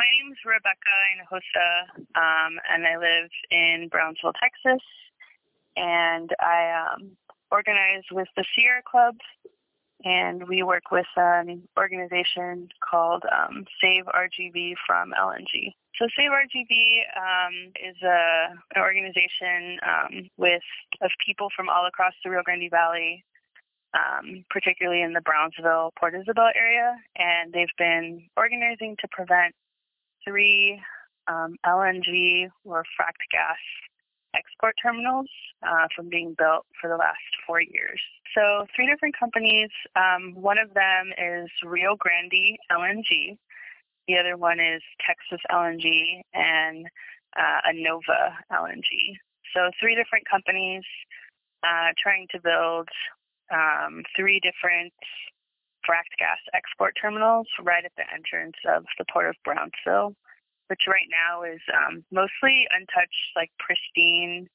my name is Rebecca Hinojosa, and I live in Brownsville, Texas. And I organize with the Sierra Club, and we work with an organization called Save RGV from LNG. So Save RGV is an organization of people from all across the Rio Grande Valley, particularly in the Brownsville, Port Isabel area, and they've been organizing to prevent 3 LNG or fracked gas export terminals from being built for the last 4 years. So 3 different companies. One of them is Rio Grande LNG. The other one is Texas LNG and Anova LNG. So 3 different companies trying to build 3 different fracked gas export terminals right at the entrance of the Port of Brownsville, which right now is mostly untouched, like pristine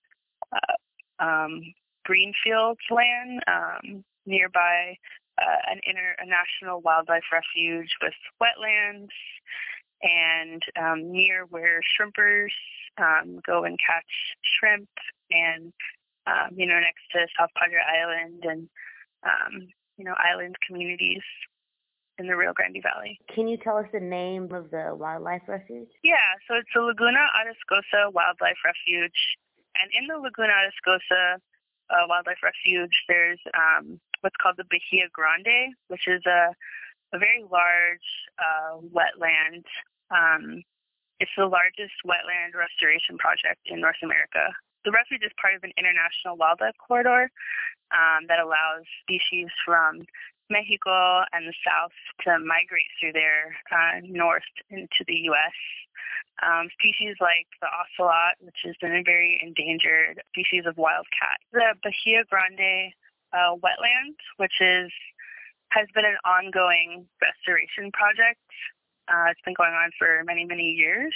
greenfields land nearby an international wildlife refuge with wetlands, and near where shrimpers go and catch shrimp, and next to South Padre Island and island communities in the Rio Grande Valley. Can you tell us the name of the wildlife refuge? Yeah, so it's the Laguna Atascosa Wildlife Refuge. And in the Laguna Atascosa Wildlife Refuge, there's what's called the Bahia Grande, which is a very large wetland. It's the largest wetland restoration project in North America. The refuge is part of an international wildlife corridor that allows species from Mexico and the South to migrate through there north into the U.S. Species like the ocelot, which is a very endangered species of wildcat. The Bahia Grande wetland, which has been an ongoing restoration project. It's been going on for many, many years.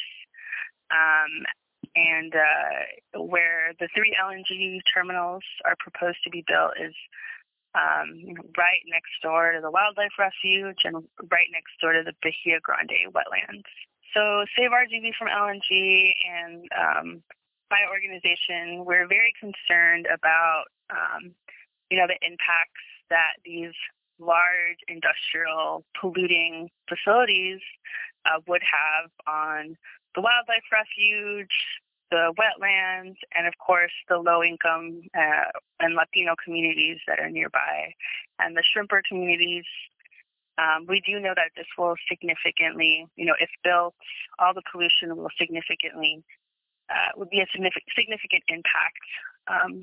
And where the 3 LNG terminals are proposed to be built is right next door to the wildlife refuge and right next door to the Bahia Grande wetlands. So Save RGV from LNG and my organization, we're very concerned about the impacts that these large industrial polluting facilities would have on the wildlife refuge, the wetlands, and of course the low-income and Latino communities that are nearby, and the shrimper communities. We do know that this will significantly, if built, all the pollution will significantly, would be a significant impact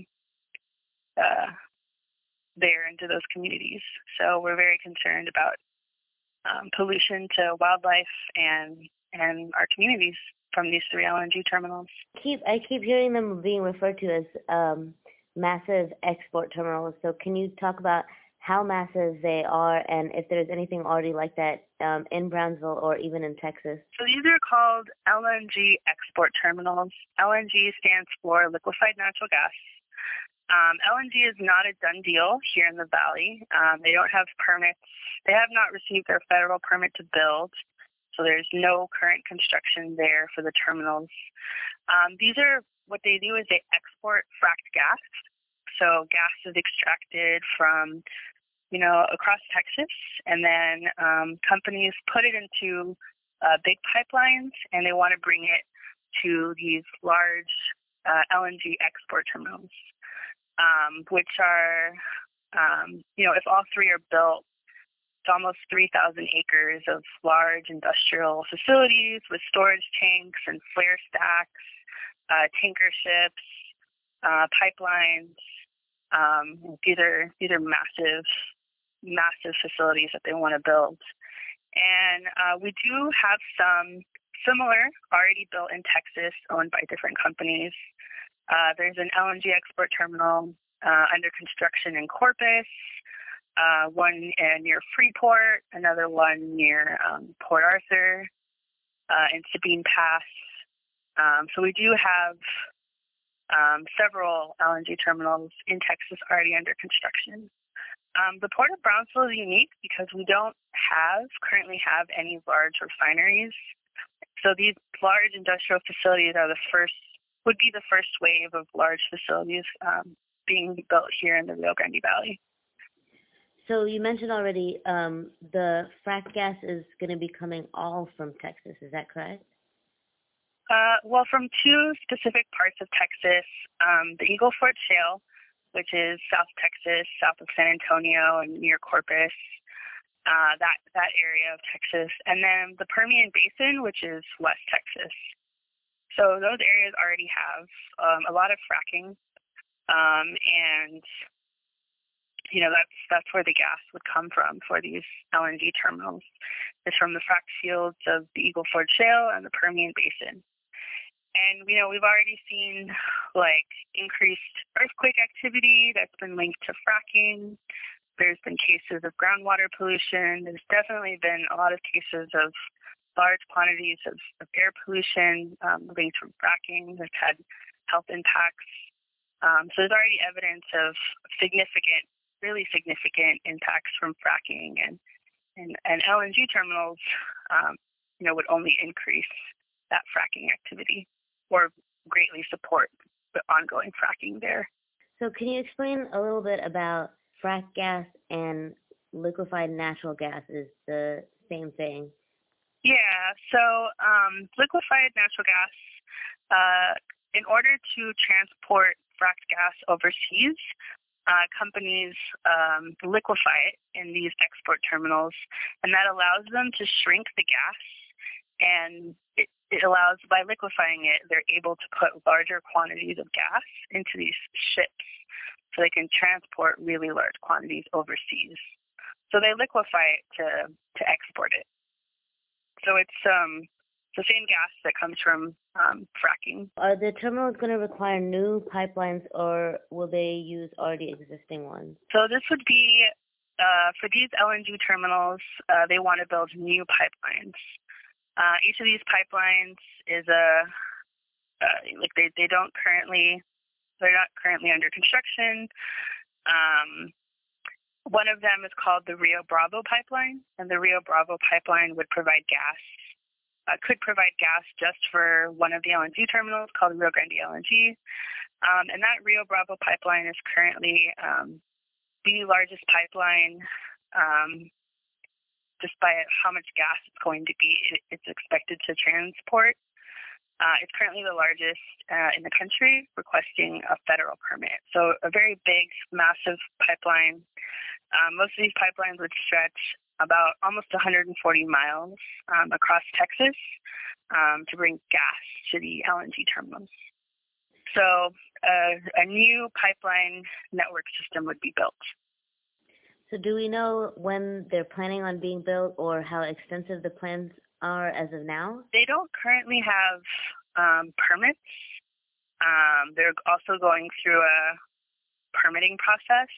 there into those communities. So we're very concerned about pollution to wildlife and our communities from these 3 LNG terminals. I keep hearing them being referred to as massive export terminals. So can you talk about how massive they are and if there's anything already like that in Brownsville or even in Texas? So these are called LNG export terminals. LNG stands for liquefied natural gas. LNG is not a done deal here in the Valley. They don't have permits. They have not received their federal permit to build. So there's no current construction there for the terminals. What they do is they export fracked gas. So gas is extracted from, across Texas, and then companies put it into big pipelines, and they want to bring it to these large LNG export terminals, which are, if all 3 are built, it's almost 3,000 acres of large industrial facilities with storage tanks and flare stacks, tanker ships, pipelines. These are massive facilities that they want to build. And we do have some similar already built in Texas, owned by different companies. There's an LNG export terminal under construction in Corpus. One near Freeport, another one near Port Arthur, and Sabine Pass. So we do have several LNG terminals in Texas already under construction. The Port of Brownsville is unique because we don't currently have any large refineries. So these large industrial facilities would be the first wave of large facilities being built here in the Rio Grande Valley. So you mentioned already the frack gas is going to be coming all from Texas. Is that correct? Well, from two specific parts of Texas, the Eagle Ford Shale, which is South Texas, south of San Antonio and near Corpus, that area of Texas, and then the Permian Basin, which is West Texas. So those areas already have a lot of fracking, and that's where the gas would come from for these LNG terminals. It's from the frack fields of the Eagle Ford Shale and the Permian Basin. And, we've already seen increased earthquake activity that's been linked to fracking. There's been cases of groundwater pollution. There's definitely been a lot of cases of large quantities of air pollution linked to fracking. There's had health impacts. So there's already evidence of really significant impacts from fracking, and LNG terminals, would only increase that fracking activity or greatly support the ongoing fracking there. So can you explain a little bit about frack gas and liquefied natural gas? Is the same thing? Yeah, so liquefied natural gas, in order to transport fracked gas overseas, companies liquefy it in these export terminals, and that allows them to shrink the gas, and it allows, by liquefying it, they're able to put larger quantities of gas into these ships so they can transport really large quantities overseas. So they liquefy it to export it. So it's the same gas that comes from fracking. Are the terminals going to require new pipelines, or will they use already existing ones? So this would be, for these LNG terminals, they want to build new pipelines. Each of these pipelines is they're not currently under construction. One of them is called the Rio Bravo pipeline, and the Rio Bravo pipeline would provide gas. Could provide gas just for one of the LNG terminals called Rio Grande LNG. And that Rio Bravo pipeline is currently the largest pipeline. Just by how much gas it's going to be, it's expected to transport. It's currently the largest in the country, requesting a federal permit. So a very big, massive pipeline. Most of these pipelines would stretch about almost 140 miles across Texas to bring gas to the LNG terminals. So a new pipeline network system would be built. So do we know when they're planning on being built or how extensive the plans are as of now? They don't currently have permits. They're also going through a permitting process.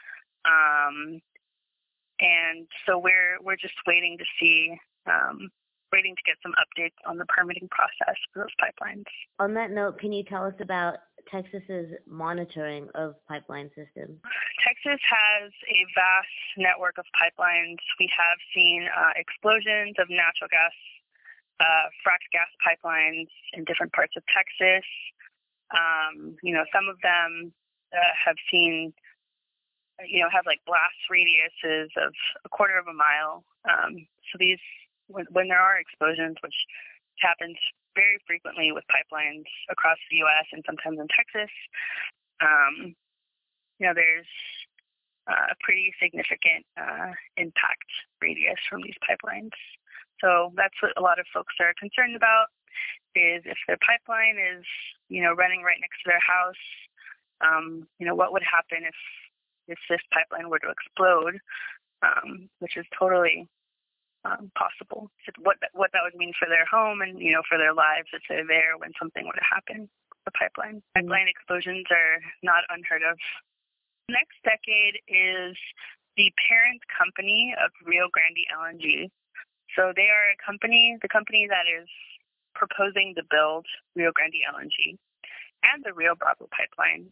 And so we're just waiting to get some updates on the permitting process for those pipelines. On that note, can you tell us about Texas's monitoring of pipeline systems? Texas has a vast network of pipelines. We have seen explosions of natural gas, fracked gas pipelines in different parts of Texas. Some of them have seen, have blast radiuses of a quarter of a mile. So these, when there are explosions, which happens very frequently with pipelines across the U.S. and sometimes in Texas, there's a pretty significant impact radius from these pipelines. So that's what a lot of folks are concerned about, is if their pipeline is, running right next to their house, what would happen if this pipeline were to explode, which is totally possible. So what that would mean for their home and, for their lives if they're there when something were to happen with the pipeline. Pipeline explosions are not unheard of. Next Decade is the parent company of Rio Grande LNG. So they are the company that is proposing to build Rio Grande LNG and the Rio Bravo pipeline.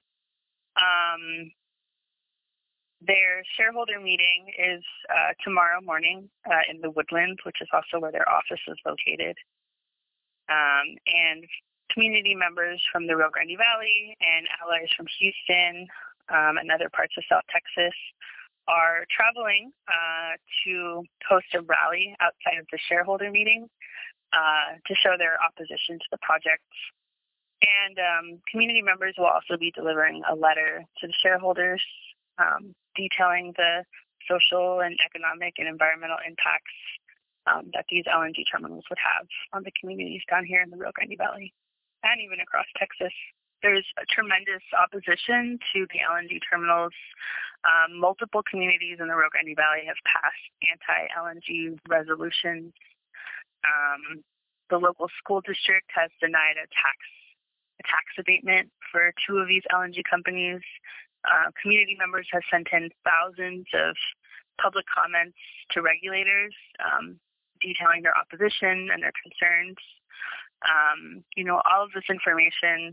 Their shareholder meeting is tomorrow morning in the Woodlands, which is also where their office is located. And community members from the Rio Grande Valley and allies from Houston and other parts of South Texas are traveling to host a rally outside of the shareholder meeting to show their opposition to the project. And community members will also be delivering a letter to the shareholders detailing the social and economic and environmental impacts that these LNG terminals would have on the communities down here in the Rio Grande Valley and even across Texas. There's a tremendous opposition to the LNG terminals. Multiple communities in the Rio Grande Valley have passed anti-LNG resolutions. The local school district has denied a tax abatement for 2 of these LNG companies. Community members have sent in thousands of public comments to regulators detailing their opposition and their concerns. All of this information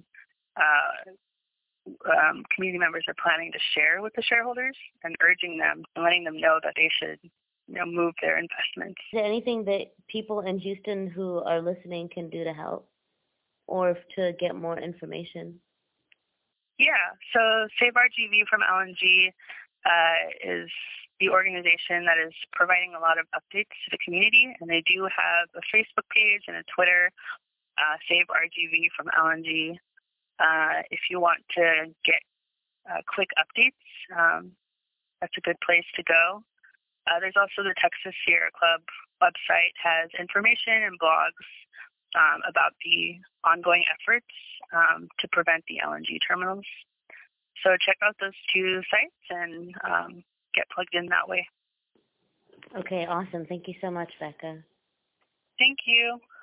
community members are planning to share with the shareholders and urging them and letting them know that they should move their investments. Is there anything that people in Houston who are listening can do to help or to get more information? Yeah, so Save RGV from LNG is the organization that is providing a lot of updates to the community, and they do have a Facebook page and a Twitter, Save RGV from LNG. If you want to get quick updates, that's a good place to go. There's also the Texas Sierra Club website, has information and blogs about the ongoing efforts to prevent the LNG terminals. So check out those 2 sites and get plugged in that way. Okay, awesome. Thank you so much, Becca. Thank you.